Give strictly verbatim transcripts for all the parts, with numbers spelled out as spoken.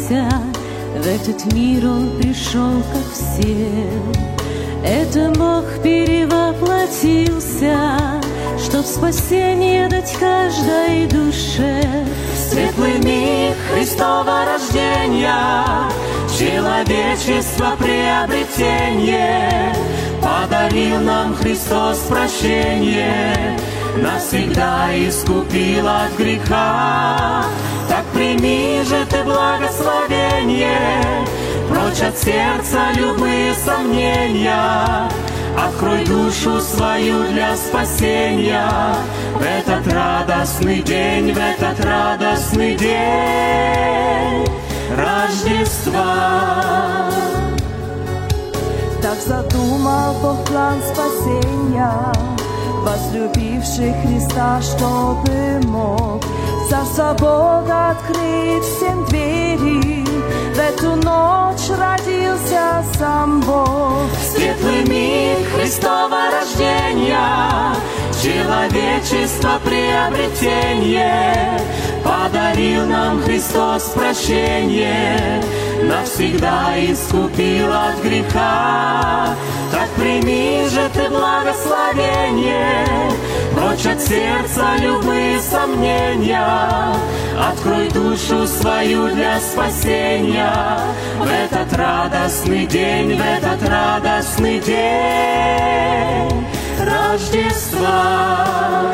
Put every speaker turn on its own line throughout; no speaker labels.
родился, в этот мир Он пришел, как все. Это Бог перевоплотился, чтоб спасение дать каждой душе.
Светлый миг Христова рождения, человечество приобретение, подарил нам Христос прощение, навсегда искупил от греха. Так прими же ты благословение, прочь от сердца любые сомнения. Открой душу свою для спасения в этот радостный день, в этот радостный день Рождества.
Так задумал Бог план спасения, возлюбивший Христа, чтобы мог Царство Бога открыть всем двери. В эту ночь родился сам Бог.
Светлый миг Христова рождения, человечество приобретение, подарил нам Христос прощение, навсегда искупил от греха. Так прими же ты благословение, прочь от сердца любые сомнения. Открой душу свою для спасения в этот радостный день, в этот радостный день Рождества.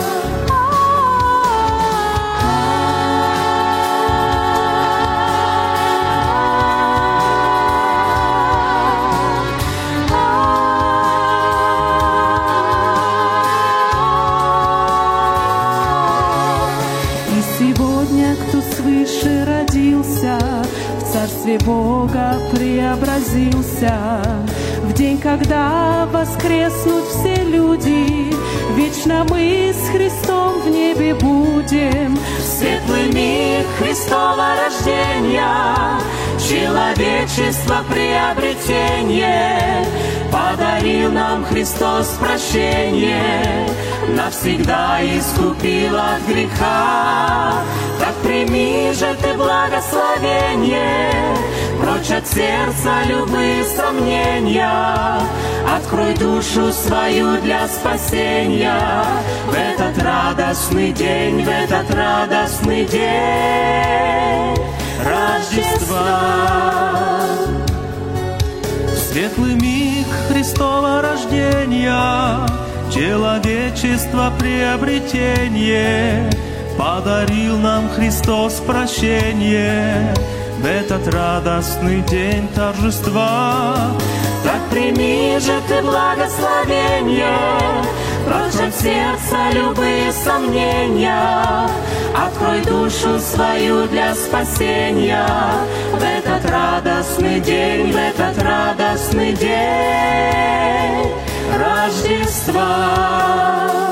Свыше родился, в Царстве Бога преобразился. В день, когда воскреснут все люди, вечно мы с Христом в небе будем.
Светлый миг Христова рождения, человечество приобретение, подарил нам Христос прощение, навсегда искупил от греха. Так прими же ты благословение, прочь от сердца любые сомнения. Открой душу свою для спасения в этот радостный день, в этот радостный день Рождества.
Светлый миг Христова рождения, человечество приобретение, подарил нам Христос прощение в этот радостный день торжества.
Так прими же ты благословение, прочь от сердца любые сомнения. Открой душу свою для спасения в этот радостный день, в этот радостный день Рождества.